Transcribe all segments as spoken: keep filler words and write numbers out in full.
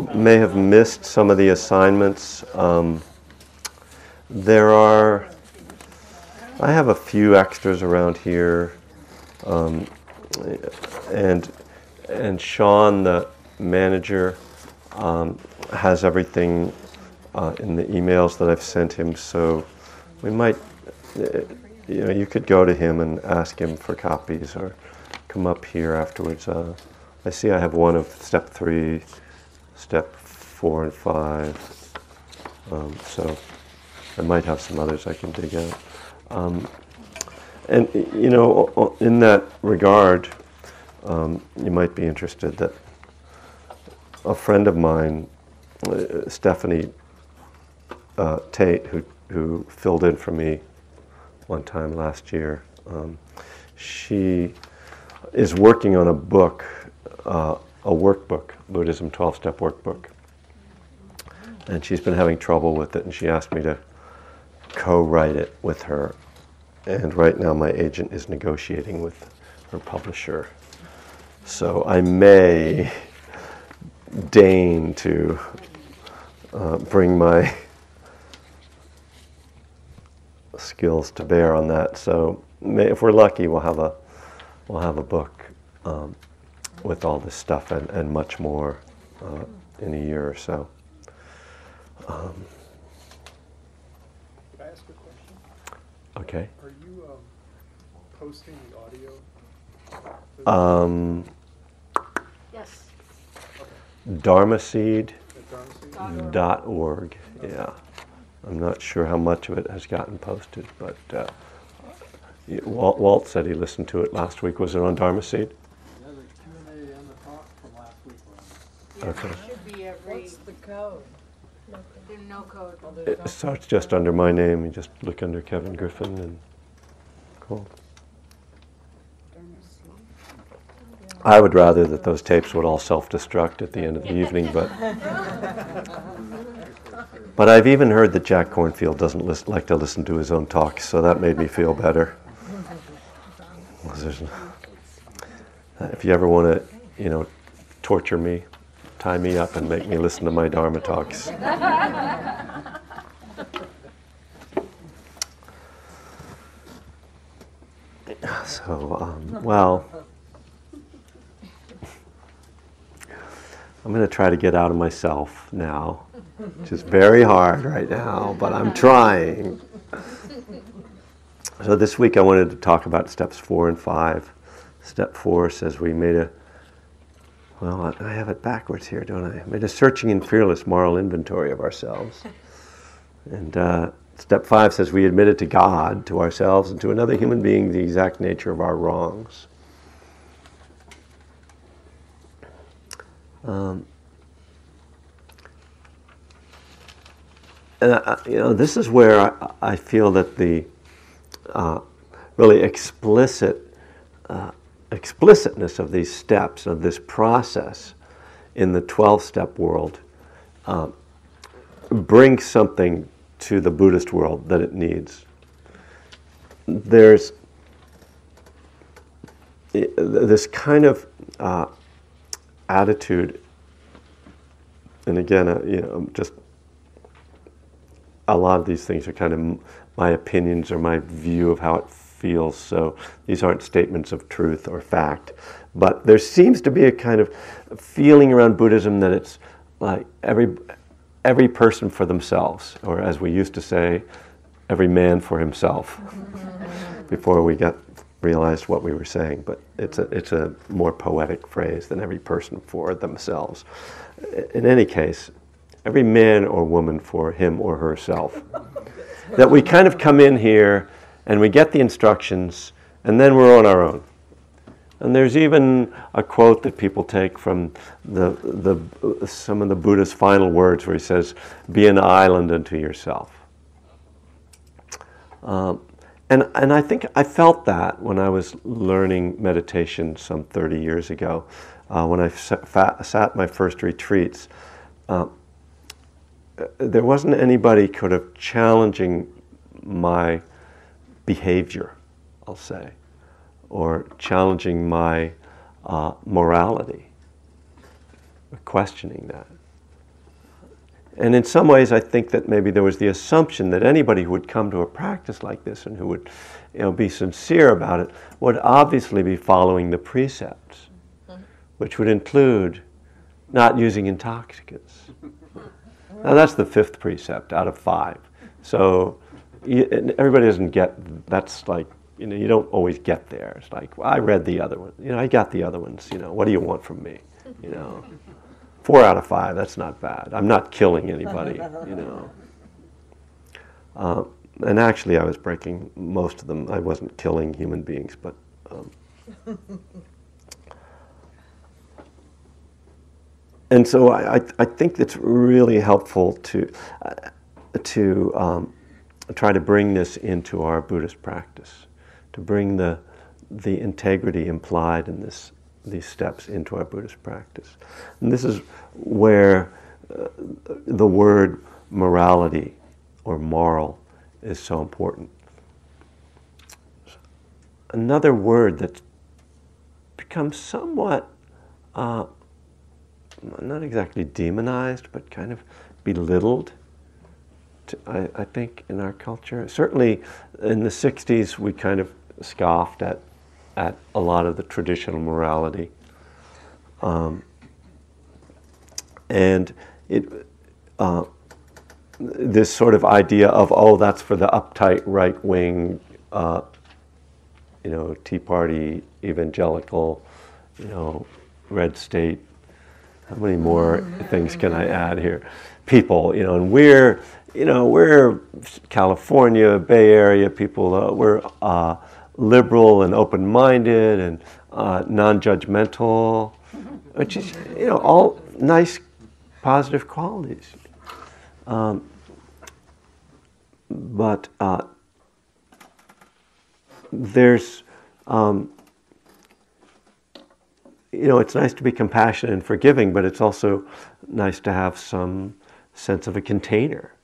you may have missed some of the assignments. Um, there are, I have a few extras around here, um, and and Sean, the manager, um, has everything uh, in the emails that I've sent him. So we might, uh, you know, you could go to him and ask him for copies, or come up here afterwards. Uh, I see I have one of step three, step four and five, um, so I might have some others I can dig out. Um, and, you know, in that regard, um, you might be interested that a friend of mine, uh, Stephanie uh, Tate, who, who filled in for me one time last year, um, she is working on a book, uh, a workbook, Buddhism twelve-step workbook. And she's been having trouble with it, and she asked me to co-write it with her. And right now my agent is negotiating with her publisher. So I may deign to uh, bring my skills to bear on that. So may, if we're lucky, we'll have a we'll have a book um, with all this stuff and, and much more uh, in a year or so. Um, Can I ask a question? okay. Are you um, posting the audio? Um, Yes. Dharmaseed Dharma dot org. Yeah. I'm not sure how much of it has gotten posted, but uh, Walt, Walt said he listened to it last week. Was it on Dharmaseed? Yeah, the Q and A and the talk from last week were on. Yeah, Okay. it should be every, What's the code? there's no code. Oh, there's It no- starts just under my name. You just look under Kevin Griffin and cool. I would rather that those tapes would all self-destruct at the end of the evening, but but I've even heard that Jack Kornfield doesn't listen, like to listen to his own talks, so that made me feel better. If you ever want to, you know, torture me, tie me up and make me listen to my Dharma talks. So, um, well, I'm going to try to get out of myself now, which is very hard right now, but I'm trying. So this week I wanted to talk about steps four and five. Step four says we made a, well, I have it backwards here, don't I? Made a searching and fearless moral inventory of ourselves. And uh, step five says we admitted to God, to ourselves, and to another human being the exact nature of our wrongs. Um, and I, you know, this is where I, I feel that the uh, really explicit uh, explicitness of these steps, of this process in the twelve-step world, uh, brings something to the Buddhist world that it needs. There's this kind of uh, attitude, and again, uh, you know, just a lot of these things are kind of my opinions or my view of how it feels, so these aren't statements of truth or fact, but there seems to be a kind of feeling around Buddhism that it's like every every person for themselves, or as we used to say, every man for himself, before we got realized what we were saying. But it's a it's a more poetic phrase than every person for themselves. In any case, every man or woman for him or herself. That we kind of come in here and we get the instructions and then we're on our own. And there's even a quote that people take from the the some of the Buddha's final words where he says, "Be an island unto yourself." Um, And and I think I felt that when I was learning meditation some thirty years ago, uh, when I sat, fa- sat my first retreats. Uh, there wasn't anybody kind of challenging my behavior, I'll say, or challenging my uh, morality, or questioning that. And in some ways, I think that maybe there was the assumption that anybody who would come to a practice like this and who would, you know, be sincere about it would obviously be following the precepts, which would include not using intoxicants. Now that's the fifth precept out of five. So you, everybody doesn't get, that's like, you know, you don't always get there. It's like, well, I read the other one. You know, I got the other ones. You know, what do you want from me? You know, four out of five, that's not bad. I'm not killing anybody, you know. Uh, and actually I was breaking most of them. I wasn't killing human beings, but um, and so I, I, I think it's really helpful to uh, to um, try to bring this into our Buddhist practice, to bring the the integrity implied in this these steps into our Buddhist practice. And this is where uh, the word morality or moral is so important. Another word that's become somewhat uh, not exactly demonized, but kind of belittled, to, I, I think, in our culture. Certainly in the sixties, we kind of scoffed at at a lot of the traditional morality. Um, and it, uh, this sort of idea of, oh, that's for the uptight right-wing, uh, you know, Tea Party, evangelical, you know, red state. How many more things can I add here? People, you know, and we're, you know, we're California, Bay Area people, uh, we're uh, liberal and open-minded and uh, non-judgmental, which is, you know, all nice, positive qualities. Um, but uh, there's, um, you know, it's nice to be compassionate and forgiving, but it's also nice to have some sense of a container.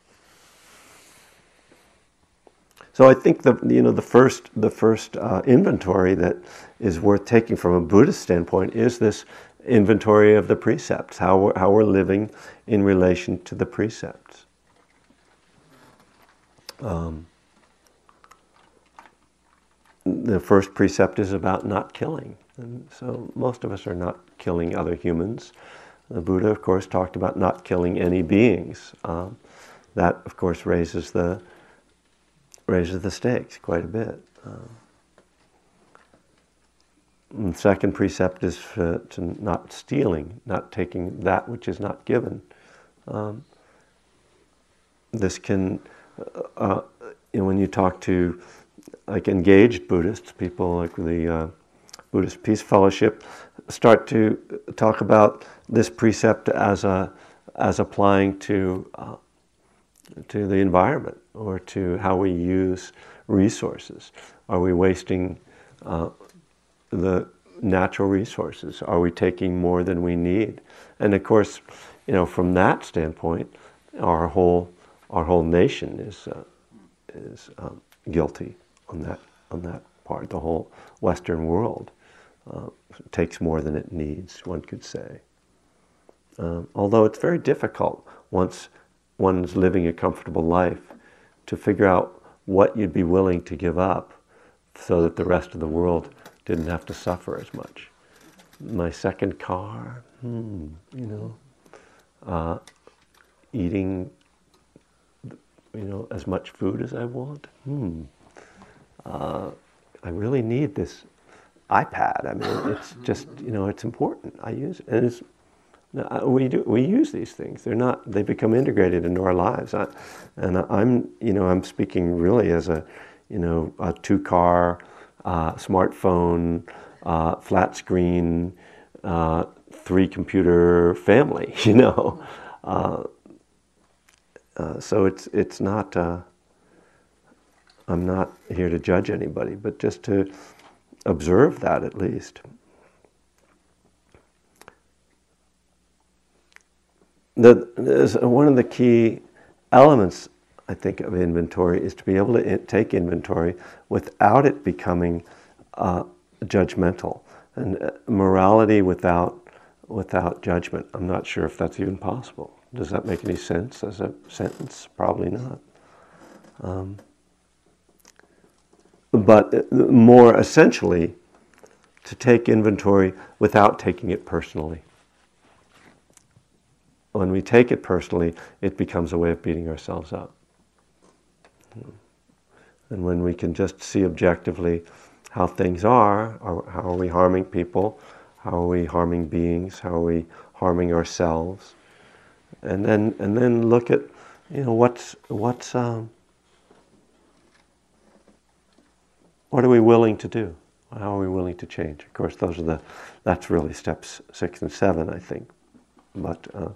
So I think the you know the first the first uh, inventory that is worth taking from a Buddhist standpoint is this inventory of the precepts, how we're, how we're living in relation to the precepts. Um, the first precept is about not killing, and so most of us are not killing other humans. The Buddha, of course, talked about not killing any beings. Um, that, of course, raises the raises the stakes quite a bit. Um, and the second precept is uh, to not stealing, not taking that which is not given. Um, this can, uh, uh, you know, when you talk to like engaged Buddhists, people like the uh, Buddhist Peace Fellowship, start to talk about this precept as a as applying to uh, to the environment or to how we use resources. Are we wasting uh, the natural resources? Are we taking more than we need? And of course, you know, from that standpoint, our whole our whole nation is uh, is um, guilty on that on that part. The whole Western world uh, takes more than it needs, one could say. Um, although it's very difficult once one's living a comfortable life to figure out what you'd be willing to give up so that the rest of the world didn't have to suffer as much. My second car, hmm, you know, uh, eating, you know, as much food as I want. Hmm. Uh, I really need this iPad. I mean, it's just, you know, it's important. I use it, and it's. We do. We use these things. They're not. They become integrated into our lives. I, and I'm, you know, I'm speaking really as a, you know, a two-car, uh, smartphone, uh, flat screen, uh, three-computer family. You know, uh, uh, so it's it's not. Uh, I'm not here to judge anybody, but just to observe that at least. The, there's one of the key elements, I think, of inventory is to be able to in, take inventory without it becoming uh, judgmental. And uh, morality without without judgment, I'm not sure if that's even possible. Does that make any sense as a sentence? Probably not. Um, but more essentially, to take inventory without taking it personally. When we take it personally, it becomes a way of beating ourselves up. And when we can just see objectively how things are, or how are we harming people, how are we harming beings, how are we harming ourselves, and then and then look at, you know, what's what's um, what are we willing to do? How are we willing to change? Of course, those are the that's really steps six and seven, I think. But uh,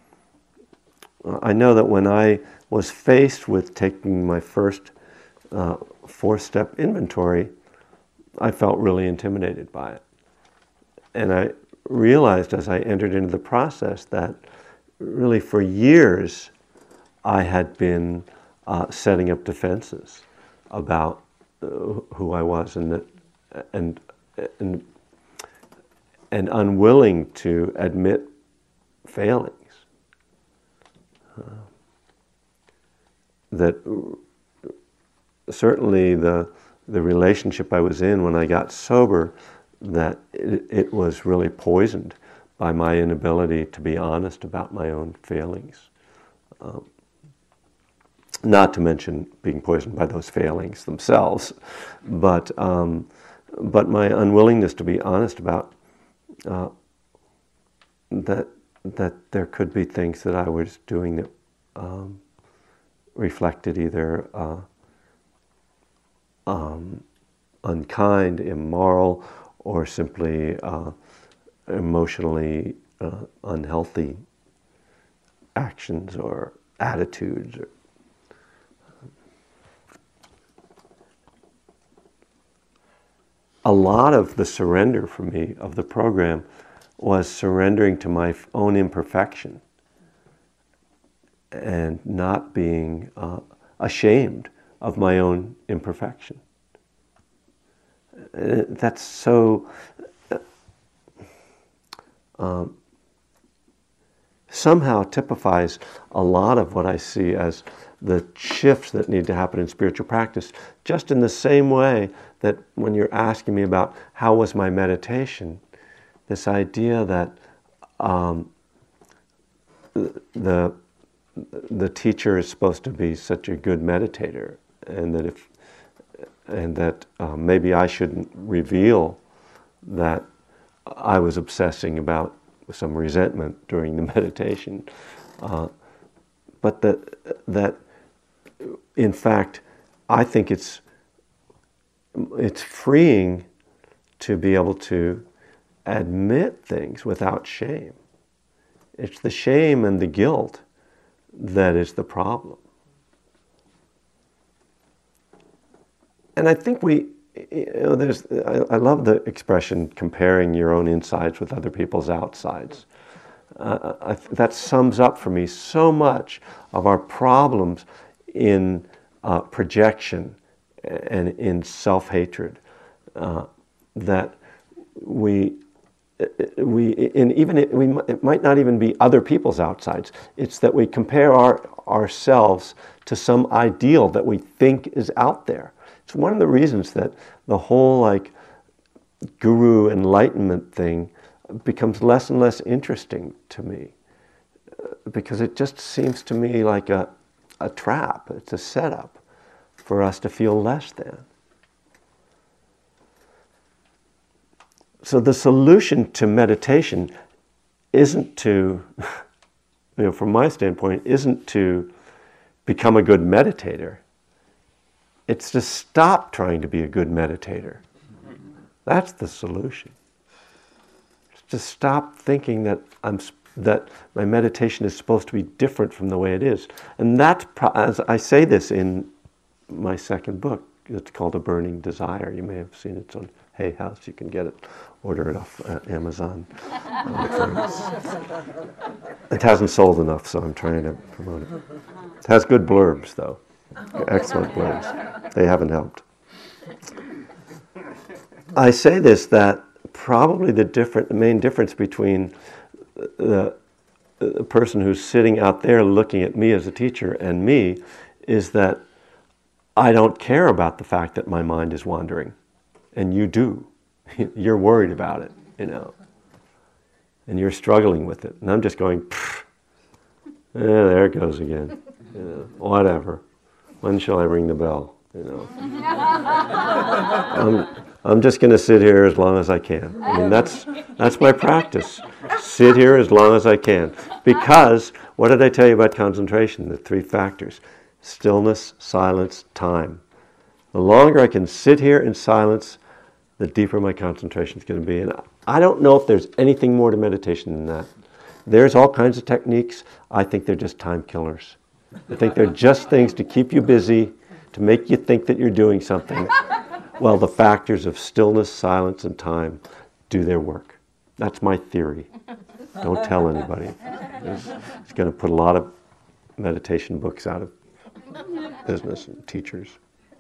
I know that when I was faced with taking my first uh, four-step inventory, I felt really intimidated by it. And I realized as I entered into the process that really for years I had been uh, setting up defenses about uh, who I was, and that, and and and unwilling to admit failings. Uh, that certainly the the relationship I was in when I got sober, that it, it was really poisoned by my inability to be honest about my own failings. Um, not to mention being poisoned by those failings themselves, but um, but my unwillingness to be honest about uh, that that there could be things that I was doing that um, reflected either uh, um, unkind, immoral, or simply uh, emotionally uh, unhealthy actions or attitudes. Or, a lot of the surrender for me of the program was surrendering to my own imperfection and not being uh, ashamed of my own imperfection. Uh, that's so uh, um, somehow typifies a lot of what I see as the shifts that need to happen in spiritual practice, just in the same way that when you're asking me about how was my meditation, this idea that um, the the teacher is supposed to be such a good meditator, and that if and that uh, maybe I shouldn't reveal that I was obsessing about some resentment during the meditation, uh, but that that in fact I think it's it's freeing to be able to admit things without shame. It's the shame and the guilt that is the problem. And I think we, you know, there's, I, I love the expression comparing your own insides with other people's outsides. Uh, I, that sums up for me so much of our problems in uh, projection and in self-hatred, uh, that we we and even it, we it might not even be other people's outsides. It's that we compare our ourselves to some ideal that we think is out there. It's one of the reasons that the whole like guru enlightenment thing becomes less and less interesting to me, because it just seems to me like a a trap. It's a setup for us to feel less than. So the solution to meditation isn't to, you know, from my standpoint, isn't to become a good meditator. It's to stop trying to be a good meditator. That's the solution. It's to stop thinking that I'm that my meditation is supposed to be different from the way it is. And that's, as I say this in my second book, it's called A Burning Desire. You may have seen it. It's on Hay House. You can get it, order it off at Amazon. It hasn't sold enough, so I'm trying to promote it. It has good blurbs, though. Excellent blurbs. They haven't helped. I say this, that probably the different, the main difference between the the person who's sitting out there looking at me as a teacher and me is that I don't care about the fact that my mind is wandering, and you do. You're worried about it, you know, and you're struggling with it, and I'm just going, eh, there it goes again, you know, whatever. When shall I ring the bell? You know, I'm, I'm just going to sit here as long as I can. I mean, that's that's my practice. Sit here as long as I can, because what did I tell you about concentration? The three factors: stillness, silence, time. The longer I can sit here in silence, the deeper my concentration is going to be. And I don't know if there's anything more to meditation than that. There's all kinds of techniques. I think they're just time killers. I think they're just things to keep you busy, to make you think that you're doing something, while the factors of stillness, silence, and time do their work. That's my theory. Don't tell anybody. It's, it's going to put a lot of meditation books out of business and teachers.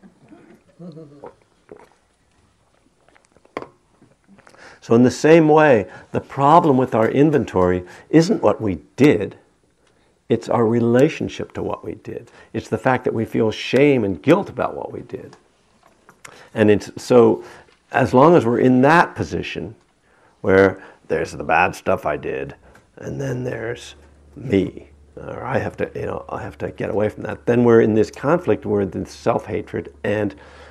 So in the same way, the problem with our inventory isn't what we did. It's our relationship to what we did. It's the fact that we feel shame and guilt about what we did. And it's, so as long as we're in that position, where there's the bad stuff I did, and then there's me, or I have to, you know, I have to get away from that, then we're in this conflict, we're in this self-hatred, and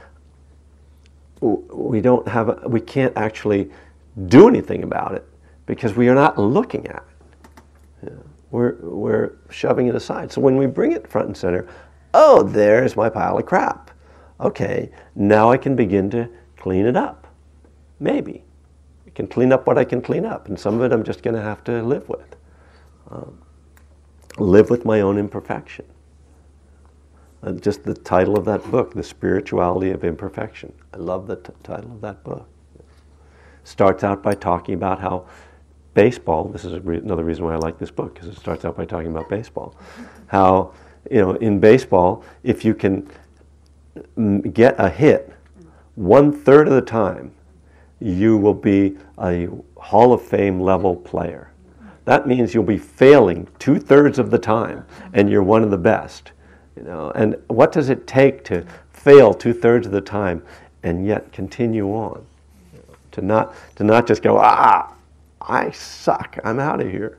we don't have, a, we can't actually do anything about it because we are not looking at it. You know, we're, we're shoving it aside. So when we bring it front and center, oh, there's my pile of crap. Okay, now I can begin to clean it up. Maybe. I can clean up what I can clean up, and some of it I'm just going to have to live with. Um, live with my own imperfection. Uh, just the title of that book, The Spirituality of Imperfection. I love the t- title of that book. Starts out by talking about how baseball, this is a re- another reason why I like this book, because it starts out by talking about baseball. How, you know, in baseball, if you can m- get a hit one third of the time, you will be a Hall of Fame level player. That means you'll be failing two thirds of the time, and you're one of the best. You know, and what does it take to fail two thirds of the time and yet continue on? To not to not just go, ah, I suck, I'm out of here.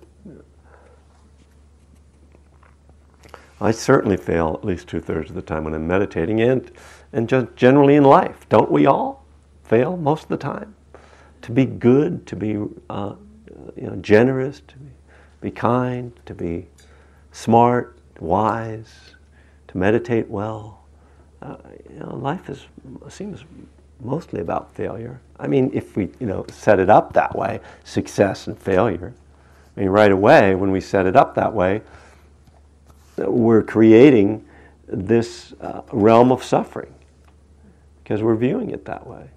I certainly fail at least two thirds of the time when I'm meditating, and and just generally in life. Don't we all fail most of the time? To be good, to be uh, you know, generous, to be, be kind, to be smart, wise, to meditate well. Uh, you know, life is seems mostly about failure. I mean, if we, you know, set it up that way, success and failure. I mean, right away, when we set it up that way, we're creating this uh, realm of suffering because we're viewing it that way.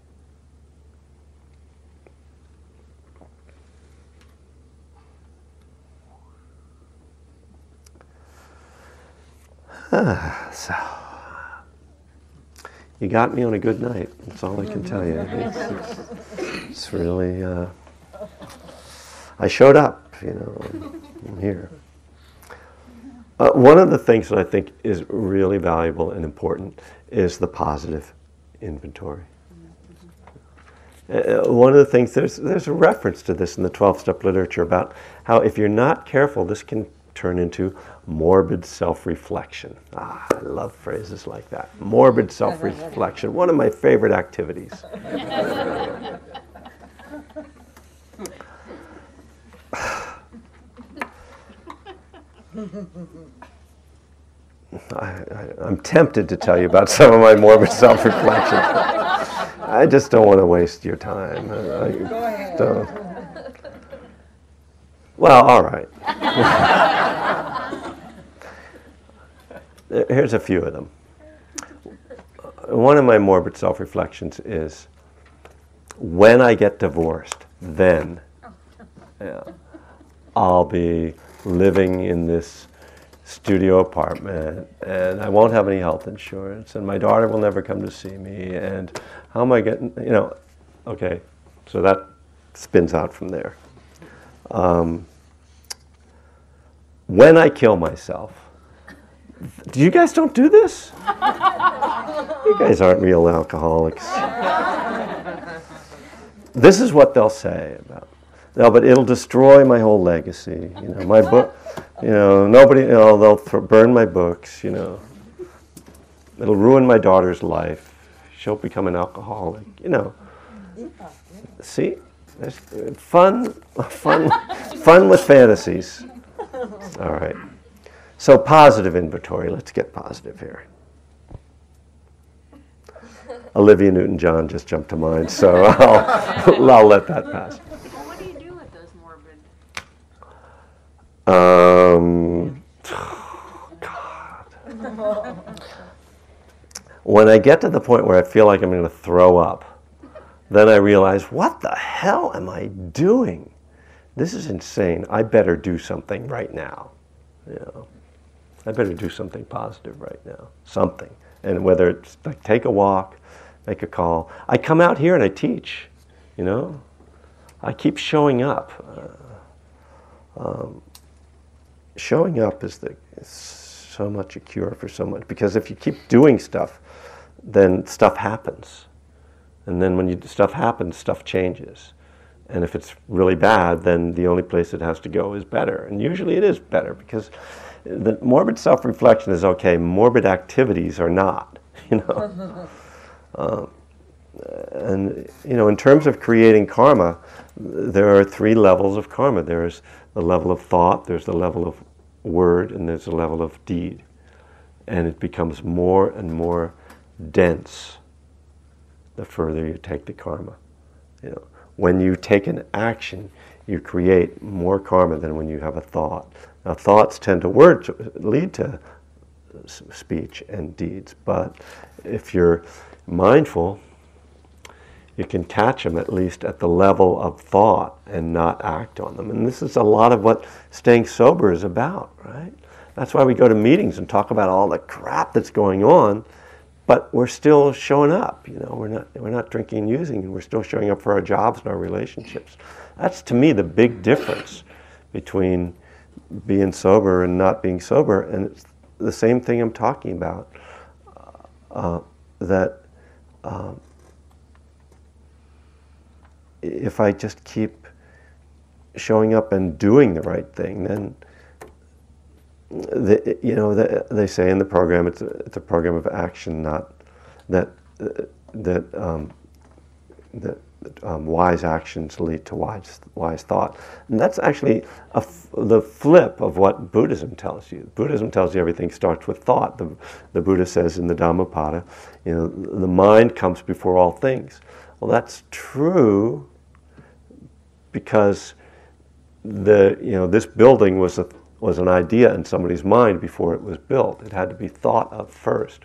Ah, so. You got me on a good night. That's all I can tell you. It's, it's, it's really, uh, I showed up, you know, I'm here. Uh, one of the things that I think is really valuable and important is the positive inventory. Uh, one of the things, there's, there's a reference to this in the twelve-step literature about how if you're not careful, this can turn into morbid self-reflection. Ah, I love phrases like that. Morbid self-reflection, one of my favorite activities. I, I, I'm tempted to tell you about some of my morbid self-reflections. I just don't want to waste your time. I, I Go ahead. Don't. Well, all right. Here's a few of them. One of my morbid self-reflections is, when I get divorced, then yeah, I'll be living in this studio apartment, and I won't have any health insurance, and my daughter will never come to see me, and how am I getting, you know, okay, so that spins out from there. Um, when I kill myself, do you guys don't do this? You guys aren't real alcoholics. This is what they'll say about, no, but it'll destroy my whole legacy. You know, my book, you know, nobody, you know, they'll th- burn my books, you know. It'll ruin my daughter's life. She'll become an alcoholic, you know. See? There's fun, fun, fun with fantasies. All right. So positive inventory. Let's get positive here. Olivia Newton-John just jumped to mind, so I'll, I'll let that pass. Well, what do you do with those morbid? Um, God. When I get to the point where I feel like I'm going to throw up, then I realize, what the hell am I doing? This is insane. I better do something right now. You know, I better do something positive right now. Something. And whether it's like take a walk, make a call. I come out here and I teach, you know. I keep showing up. Uh, um, showing up is, the, is so much a cure for so much. Because if you keep doing stuff, then stuff happens. And then when you, stuff happens, stuff changes. And if it's really bad, then the only place it has to go is better. And usually it is better, because the morbid self-reflection is okay. Morbid activities are not, you know. um, and, you know, in terms of creating karma, there are three levels of karma. There's the level of thought, there's the level of word, and there's the level of deed. And it becomes more and more dense the further you take the karma. You know, when you take an action, you create more karma than when you have a thought. Now, thoughts tend to word to lead to speech and deeds, but if you're mindful, you can catch them at least at the level of thought and not act on them. And this is a lot of what staying sober is about, right? That's why we go to meetings and talk about all the crap that's going on, but we're still showing up. You know, we're not we're not drinking and using, and we're still showing up for our jobs and our relationships. That's, to me, the big difference between being sober and not being sober. And it's the same thing I'm talking about. Uh, that um, if I just keep showing up and doing the right thing, then the, you know the, they say in the program it's a, it's a program of action, not that uh, that um, that um, wise actions lead to wise wise thought. And that's actually a f- the flip of what Buddhism tells you. Buddhism tells you everything starts with thought. The, the Buddha says in the Dhammapada, you know, the mind comes before all things. Well, that's true because the you know this building was a was an idea in somebody's mind before it was built. It had to be thought of first.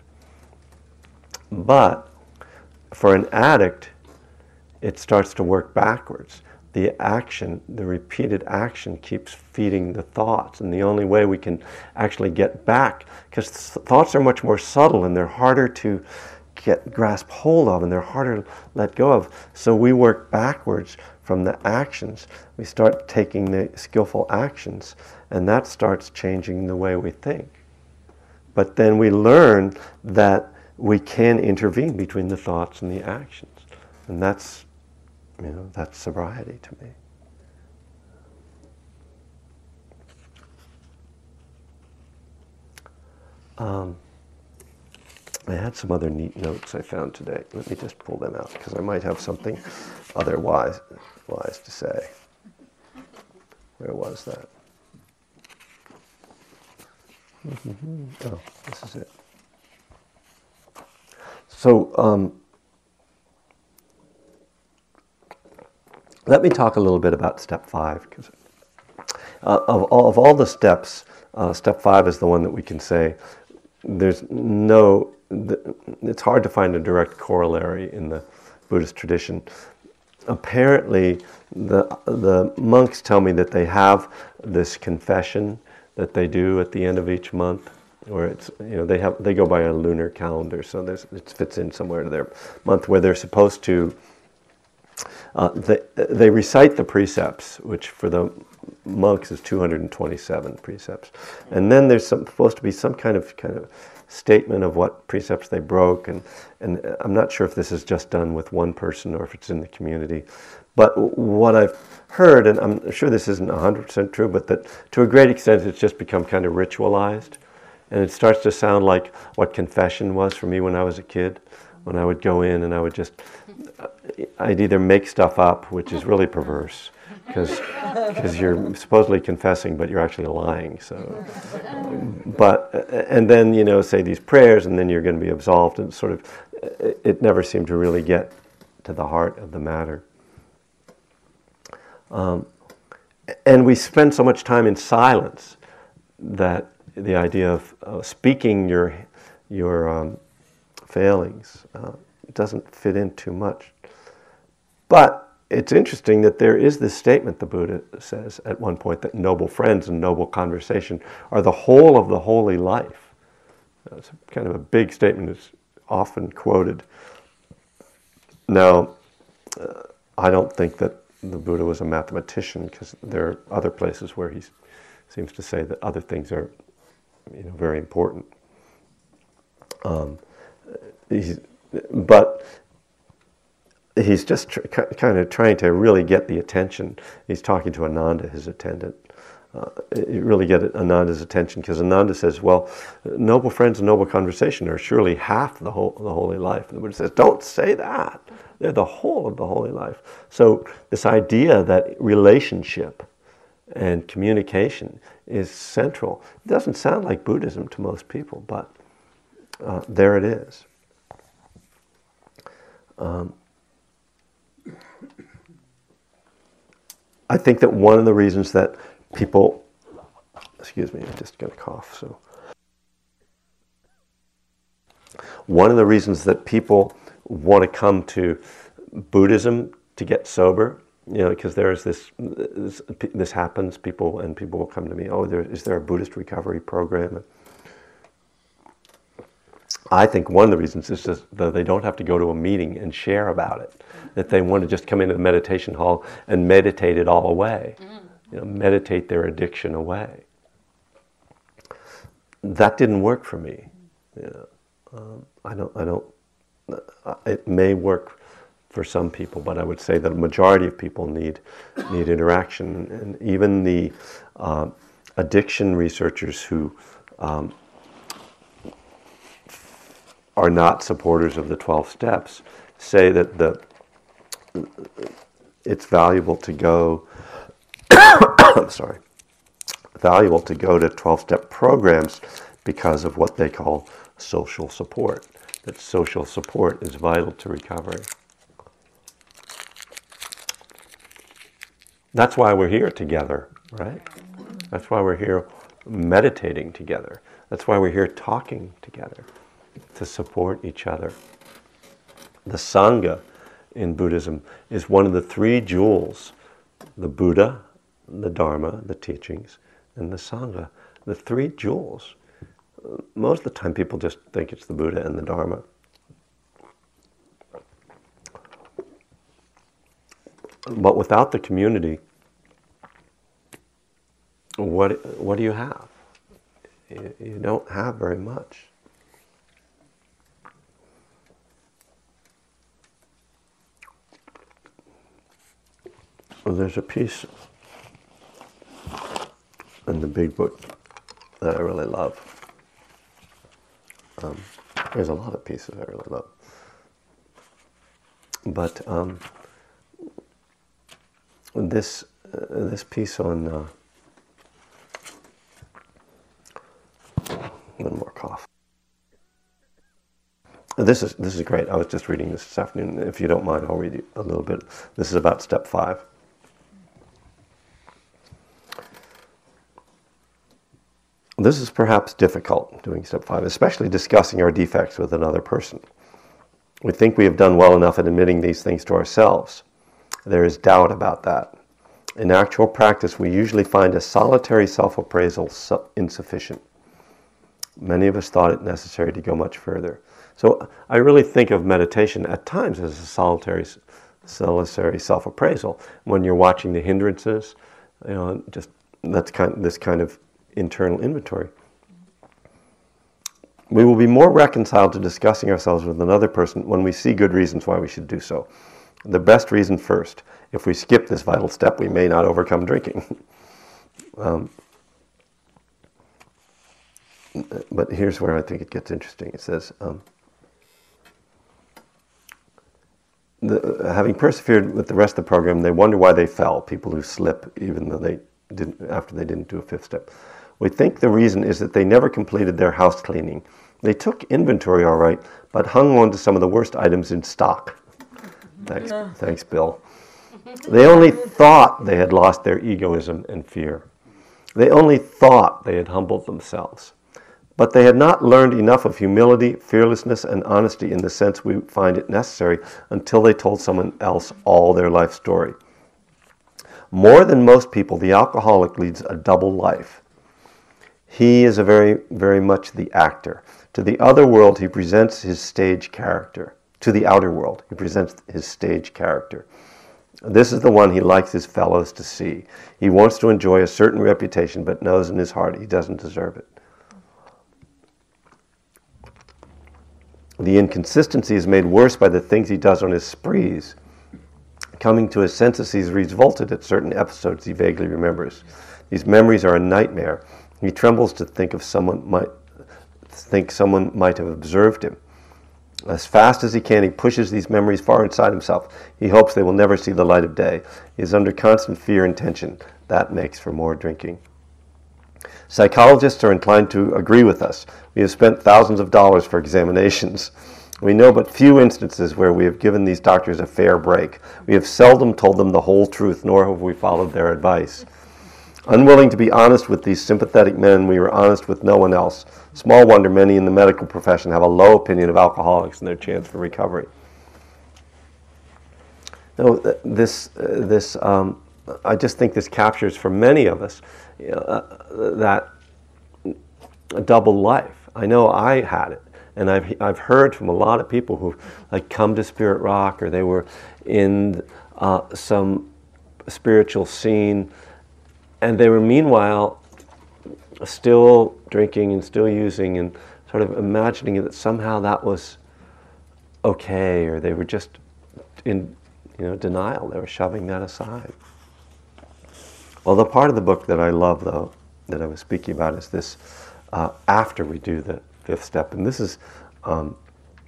But for an addict, it starts to work backwards. The action, the repeated action keeps feeding the thoughts. And the only way we can actually get back, because thoughts are much more subtle and they're harder to get grasp hold of and they're harder to let go of. So we work backwards from the actions. We start taking the skillful actions, and that starts changing the way we think. But then we learn that we can intervene between the thoughts and the actions. And that's, you know, that's sobriety to me. Um, I had some other neat notes I found today. Let me just pull them out, because I might have something otherwise wise to say. Where was that? Mm-hmm. Oh, this is it. So, um, let me talk a little bit about step five, because uh, of, all, of all the steps, uh, step five is the one that we can say there's no, it's hard to find a direct corollary in the Buddhist tradition. Apparently, the the monks tell me that they have this confession that they do at the end of each month, where it's, you know, they have they go by a lunar calendar, so there's, it fits in somewhere to their month, where they're supposed to Uh, they, they recite the precepts, which for the monks is two hundred twenty-seven precepts. And then there's some, supposed to be some kind of kind of statement of what precepts they broke. And, and I'm not sure if this is just done with one person or if it's in the community. But what I've heard, and I'm sure this isn't one hundred percent true, but that to a great extent it's just become kind of ritualized. And it starts to sound like what confession was for me when I was a kid, when I would go in and I would just, I'd either make stuff up, which is really perverse, because you're supposedly confessing, but you're actually lying. So, but, and then, you know, say these prayers, and then you're going to be absolved, and sort of, it never seemed to really get to the heart of the matter. Um, and we spend so much time in silence that the idea of uh, speaking your your um, failings uh, doesn't fit in too much. But it's interesting that there is this statement the Buddha says at one point that noble friends and noble conversation are the whole of the holy life. It's kind of a big statement. It's often quoted. Now, uh, I don't think that the Buddha was a mathematician, because there are other places where he seems to say that other things are, you know, very important. Um, he's, but he's just tr- kind of trying to really get the attention. He's talking to Ananda, his attendant. Uh, you really get Ananda's attention, because Ananda says, well, noble friends and noble conversation are surely half the whole the holy life. And the Buddha says, don't say that. They're the whole of the holy life. So this idea that relationship and communication is central. It doesn't sound like Buddhism to most people, but uh, there it is. Um, I think that one of the reasons that people, excuse me, I just got a cough, so. One of the reasons that people want to come to Buddhism to get sober, you know, because there's this, this, this happens, people, and people will come to me, oh, there, is there a Buddhist recovery program? I think one of the reasons is just that they don't have to go to a meeting and share about it, that they want to just come into the meditation hall and meditate it all away, you know, meditate their addiction away. That didn't work for me. You know, um, I don't, I don't, uh, it may work for some people, but I would say that a majority of people need need interaction, and even the uh, addiction researchers who um, are not supporters of the twelve steps say that the it's valuable to go. I'm sorry, valuable to go to twelve-step programs because of what they call social support. That social support is vital to recovery. That's why we're here together, right? That's why we're here meditating together. That's why we're here talking together, to support each other. The Sangha in Buddhism is one of the three jewels: the Buddha, the Dharma, the teachings, and the Sangha. The three jewels. Most of the time people just think it's the Buddha and the Dharma. But without the community, what what do you have? You, you don't have very much. Well, there's a piece in the big book that I really love. Um, there's a lot of pieces I really love. But um, this uh, this piece on uh, one more cough. This is this is great. I was just reading this this afternoon. If you don't mind, I'll read you a little bit. This is about step five. This is perhaps difficult, doing step five, especially discussing our defects with another person. We think we have done well enough at admitting these things to ourselves. There is doubt about that. In actual practice, we usually find a solitary self-appraisal su- insufficient. Many of us thought it necessary to go much further. So I really think of meditation at times as a solitary necessary self-appraisal. When you're watching the hindrances, you know, just that's kind this kind of internal inventory. We will be more reconciled to discussing ourselves with another person when we see good reasons why we should do so. The best reason first. If we skip this vital step, we may not overcome drinking. um, but here's where I think it gets interesting. It says, um, the, having persevered with the rest of the program, they wonder why they fell, people who slip even though they didn't, after they didn't do a fifth step. We think the reason is that they never completed their house cleaning. They took inventory all right, but hung on to some of the worst items in stock. Thanks, thanks, Bill. They only thought they had lost their egoism and fear. They only thought they had humbled themselves. But they had not learned enough of humility, fearlessness, and honesty in the sense we find it necessary until they told someone else all their life story. More than most people, the alcoholic leads a double life. He is a very, very much the actor. To the other world, he presents his stage character. To the outer world, he presents his stage character. This is the one he likes his fellows to see. He wants to enjoy a certain reputation, but knows in his heart he doesn't deserve it. The inconsistency is made worse by the things he does on his sprees. Coming to his senses, he's revolted at certain episodes he vaguely remembers. These memories are a nightmare. He trembles to think of someone might think someone might have observed him. As fast as he can, he pushes these memories far inside himself. He hopes they will never see the light of day. He is under constant fear and tension. That makes for more drinking. Psychologists are inclined to agree with us. We have spent thousands of dollars for examinations. We know but few instances where we have given these doctors a fair break. We have seldom told them the whole truth, nor have we followed their advice. Unwilling to be honest with these sympathetic men, we were honest with no one else. Small wonder many in the medical profession have a low opinion of alcoholics and their chance for recovery. No, this, uh, this, um, I just think this captures for many of us you know, uh, that double life. I know I had it, and I've I've heard from a lot of people who like come to Spirit Rock or they were in uh, some spiritual scene, and they were meanwhile still drinking and still using and sort of imagining that somehow that was okay, or they were just in you know denial. They were shoving that aside. Well, the part of the book that I love, though, that I was speaking about is this uh, after we do the fifth step. And this is um,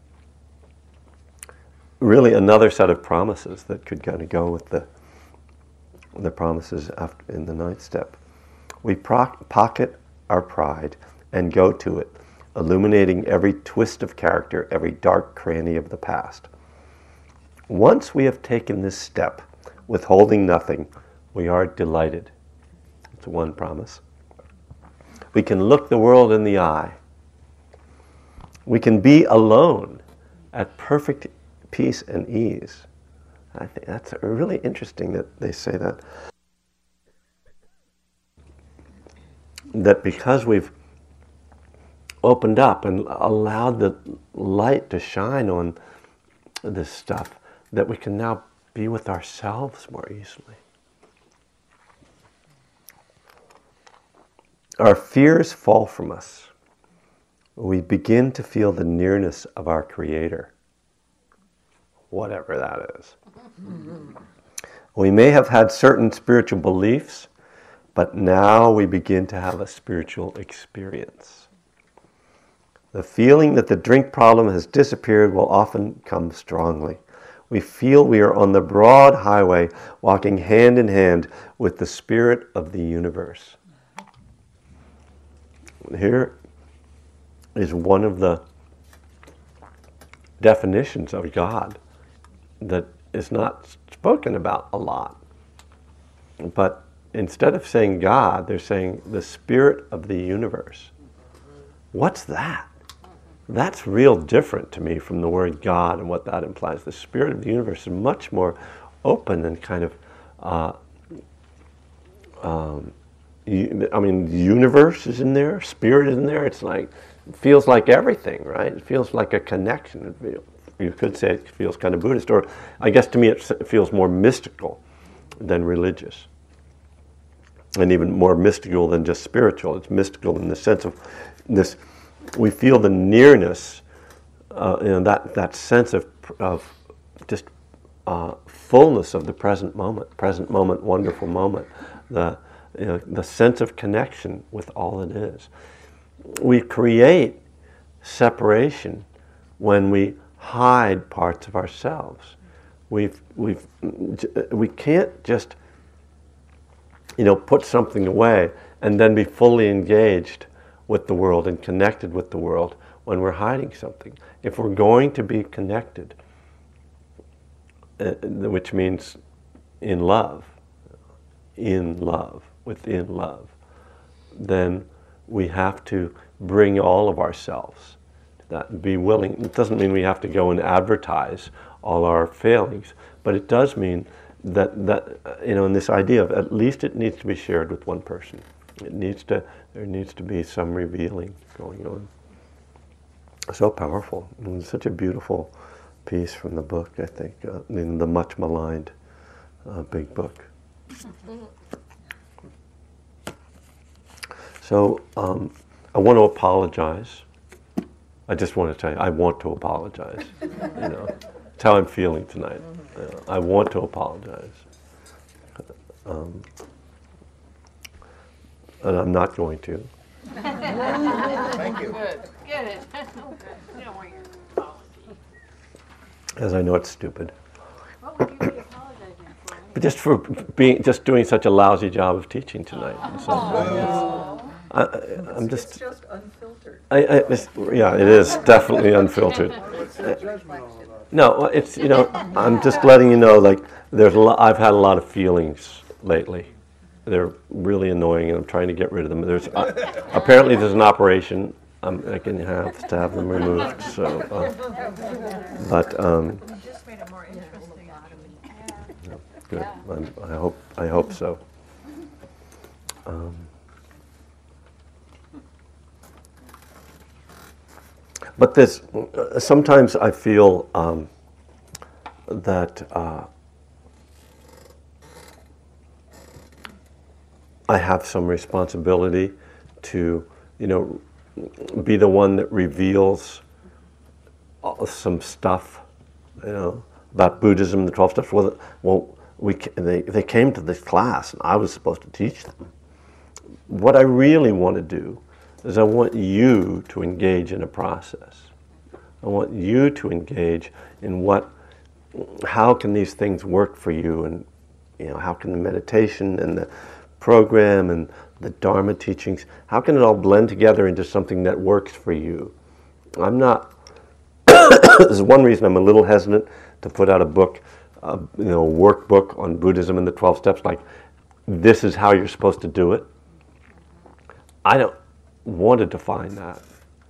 really another set of promises that could kind of go with the, the promises after, in the ninth step. We pro- pocket our pride and go to it, illuminating every twist of character, every dark cranny of the past. Once we have taken this step, withholding nothing, we are delighted. It's one promise. We can look the world in the eye. We can be alone at perfect peace and ease. I think that's really interesting that they say that. That because we've opened up and allowed the light to shine on this stuff, that we can now be with ourselves more easily. Our fears fall from us. We begin to feel the nearness of our Creator, whatever that is. We may have had certain spiritual beliefs, but now we begin to have a spiritual experience. The feeling that the drink problem has disappeared will often come strongly. We feel we are on the broad highway, walking hand in hand with the Spirit of the universe. Here is one of the definitions of God that is not spoken about a lot. But instead of saying God, they're saying the Spirit of the universe. What's that? That's real different to me from the word God and what that implies. The Spirit of the universe is much more open and kind of, uh, um, you, I mean, the universe is in there, Spirit is in there. It's like, it feels like everything, right? It feels like a connection. It feels, you could say it feels kind of Buddhist, or I guess to me it s- feels more mystical than religious, and even more mystical than just spiritual. It's mystical in the sense of this, we feel the nearness, uh, you know, that, that sense of, of just uh, fullness of the present moment, present moment, wonderful moment, the, you know, the sense of connection with all it is. We create separation when we hide parts of ourselves. We've, we've, we can't just, you know, put something away and then be fully engaged with the world and connected with the world when we're hiding something. If we're going to be connected, uh, which means in love, in love, within love, then we have to bring all of ourselves to that and be willing. It doesn't mean we have to go and advertise all our failings, but it does mean that, that uh, you know, in this idea of at least it needs to be shared with one person. It needs to, there needs to be some revealing going on. So powerful. And such a beautiful piece from the book, I think, uh, in the much maligned uh, big book. So um, I want to apologize. I just want to tell you, I want to apologize. You know, it's how I'm feeling tonight. You know, I want to apologize. Um, and I'm not going to. Thank you. Good, good. You don't want your apology. As I know it's stupid. What would you be apologizing for? But just for being, just doing such a lousy job of teaching tonight. And so, I, I, I'm just, It's just unfiltered. I, I, it's, yeah, it is definitely unfiltered. What's the judgment all about? No, it's, you know, I'm just letting you know, like, there's a lot, I've had a lot of feelings lately. They're really annoying, and I'm trying to get rid of them. There's uh, apparently there's an operation. I'm, I can have to have them removed. So, uh, but um, You just made it more interesting. good. I'm, I hope I hope so. Um, but this sometimes I feel um, that. Uh, I have some responsibility to, you know, be the one that reveals uh, some stuff, you know, about Buddhism, the twelve steps. Well, well we, they, they came to this class, and I was supposed to teach them. What I really want to do is I want you to engage in a process. I want you to engage in what, how can these things work for you, and, you know, how can the meditation and the program and the Dharma teachings, how can it all blend together into something that works for you? I'm not, this is one reason I'm a little hesitant to put out a book, uh, you know, a workbook on Buddhism and the twelve steps, like, this is how you're supposed to do it. I don't want to define that.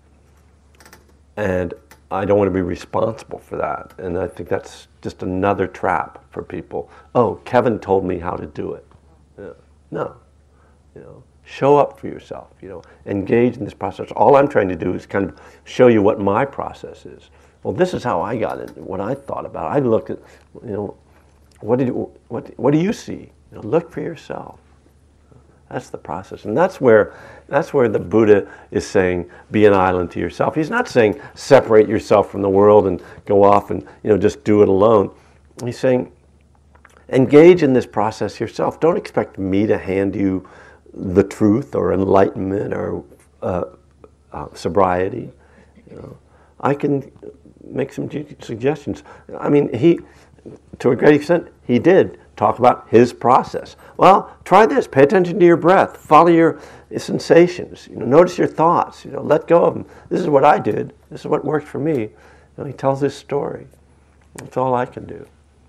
And I don't want to be responsible for that. And I think that's just another trap for people. Oh, Kevin told me how to do it. Yeah. No, you know, show up for yourself, you know, engage in this process. All I'm trying to do is kind of show you what my process is. Well, this is how I got it, what I thought about it. I looked at, you know, what did you, what what do you see? You know, look for yourself. That's the process, and that's where that's where the Buddha is saying, be an island to yourself. He's not saying separate yourself from the world and go off and, you know, just do it alone. He's saying, engage in this process yourself. Don't expect me to hand you the truth or enlightenment or uh, uh, sobriety. You know, I can make some g- suggestions. I mean, he, to a great extent, he did talk about his process. Well, try this. Pay attention to your breath. Follow your sensations. You know, notice your thoughts. You know, let go of them. This is what I did. This is what worked for me. You know, he tells his story. That's all I can do.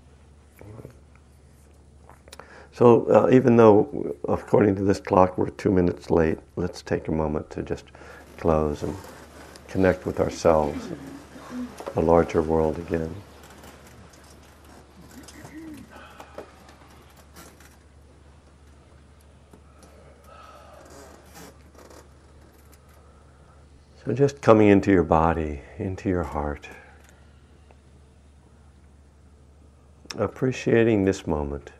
So uh, even though, according to this clock, we're two minutes late, let's take a moment to just close and connect with ourselves, the larger world again. So just coming into your body, into your heart, appreciating this moment,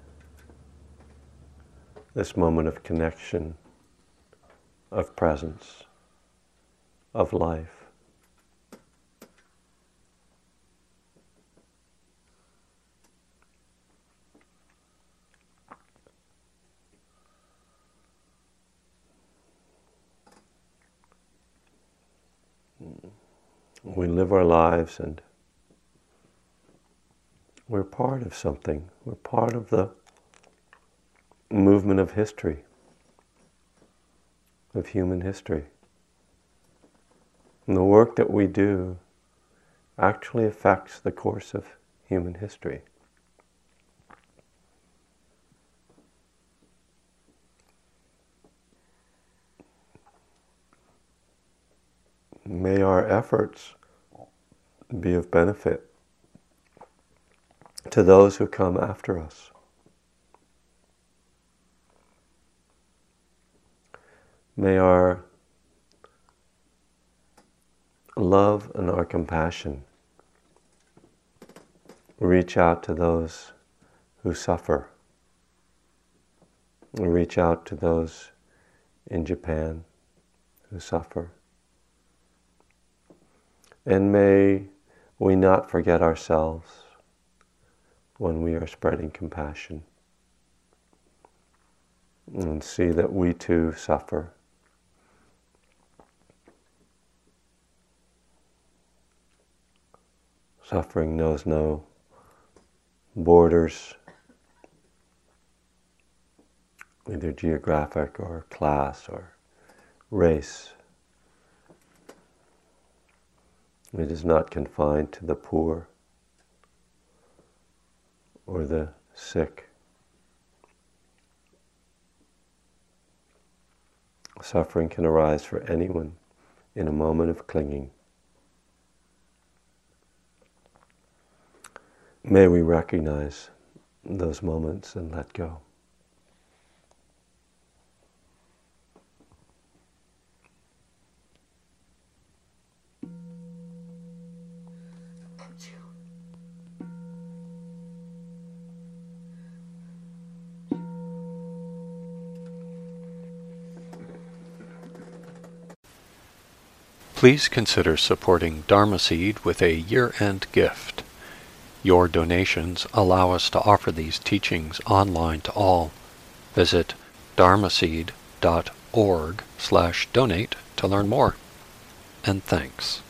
this moment of connection, of presence, of life. We live our lives and we're part of something. We're part of the movement of history, of human history. And the work that we do actually affects the course of human history. May our efforts be of benefit to those who come after us. May our love and our compassion reach out to those who suffer. Reach out to those in Japan who suffer. And may we not forget ourselves when we are spreading compassion, and see that we too suffer. Suffering knows no borders, either geographic or class or race. It is not confined to the poor or the sick. Suffering can arise for anyone in a moment of clinging. May we recognize those moments and let go. Please consider supporting Dharma Seed with a year-end gift. Your donations allow us to offer these teachings online to all. Visit dharmaseed dot org slash donate to learn more. And thanks.